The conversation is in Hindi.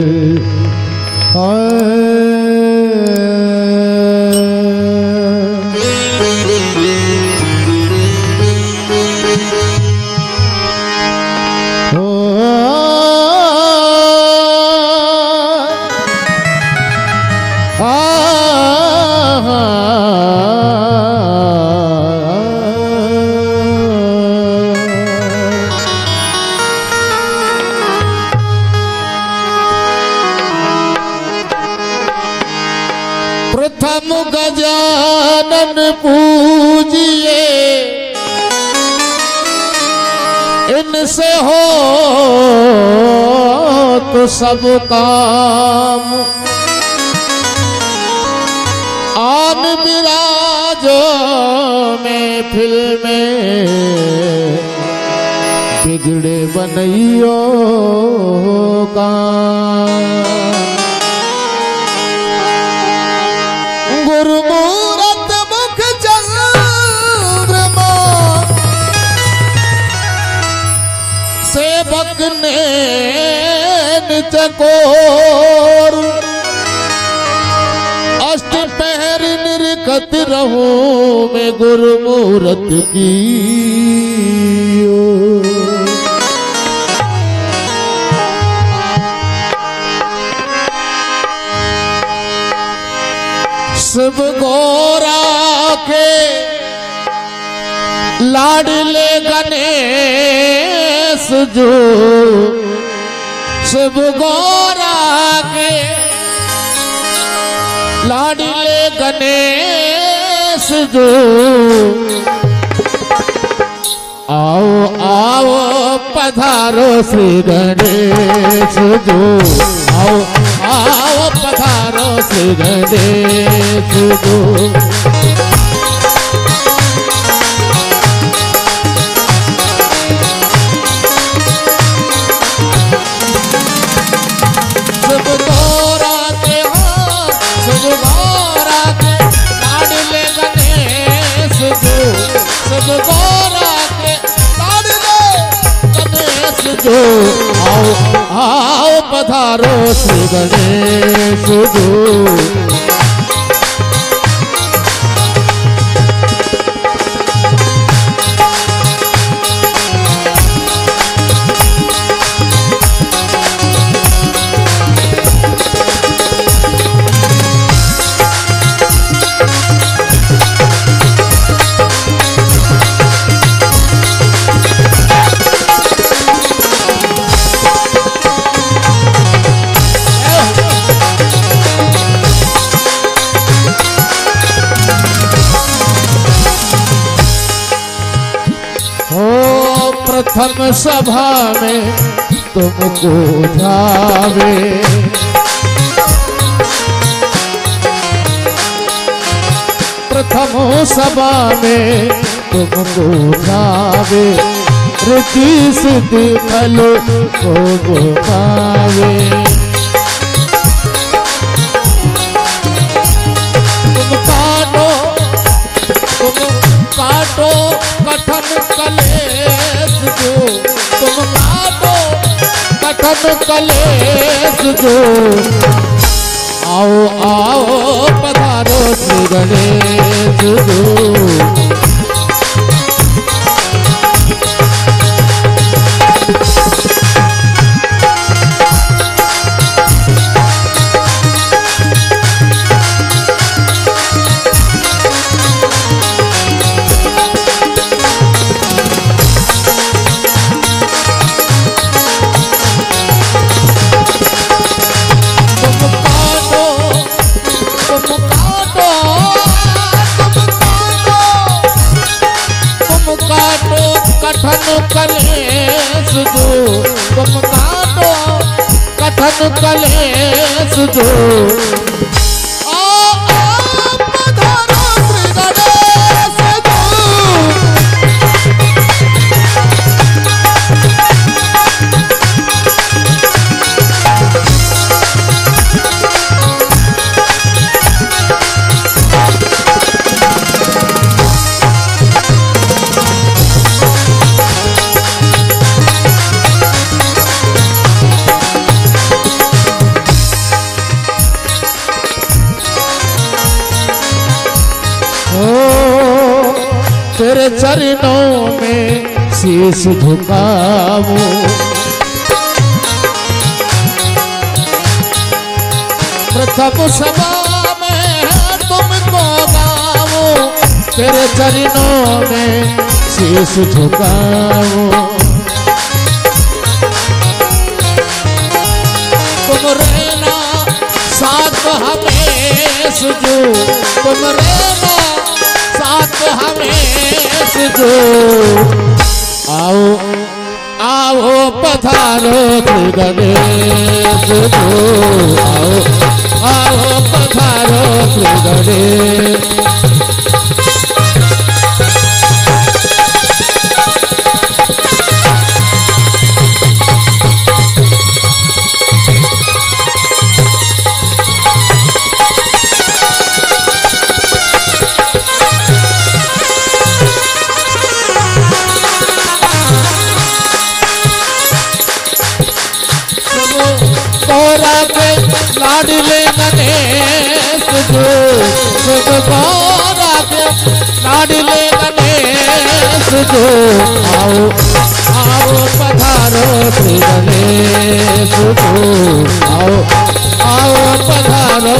प्रथम गजानन पूजिए, इनसे हो तो सब काम। आन विराजो महफिल में, बिगड़े बनइयो काम। गुरुमूरत मुख चंद्रमा, सेवक ने चकोर। अष्ट पहर निरखत रहूं मैं गुरुमूरत की। शिव गोरा के लाडले गणेश जो, शिव गोरा के लाडले गणेश जो। आओ आओ पधारो श्री गणेश जो, आओ आओ पधारो श्री गणेश जो। शिव गोरा के हो, शिव गोरा के लाडले गणेश जो, शिव गोरा के लाडले गणेश जो। आओ आओ पधारो श्री गणेश जो। प्रथम सभा में तुमको जावे, प्रथम सभा में तुमको जावे। ऋद्धि सिद्धि फल को पावे। तुम काटो कठन कलेश जो, तुम काटो कठन कलेश जो। आओ आओ पधारो श्री गणेश जो। कठन कलेश जो, तुम काटो कठन कलेश जो। पधारो श्री गणेश जो। तेरे चरणों में शीश झुकाऊं। प्रथम सभा में तुमको गाऊं, तेरे चरणों में शीश झुकाऊं। तुम रहना साथ हमें सुजो, तुम रहना साथ हमें सुजो। आओ आओ पधारो श्री गणेश जो, आओ आओ पधारो श्री गणेश। लाडले गणेश जो, गौरा के लाडले गणेश जो। आओ आओ पधारो श्री गणेश जो, आओ आओ पधारो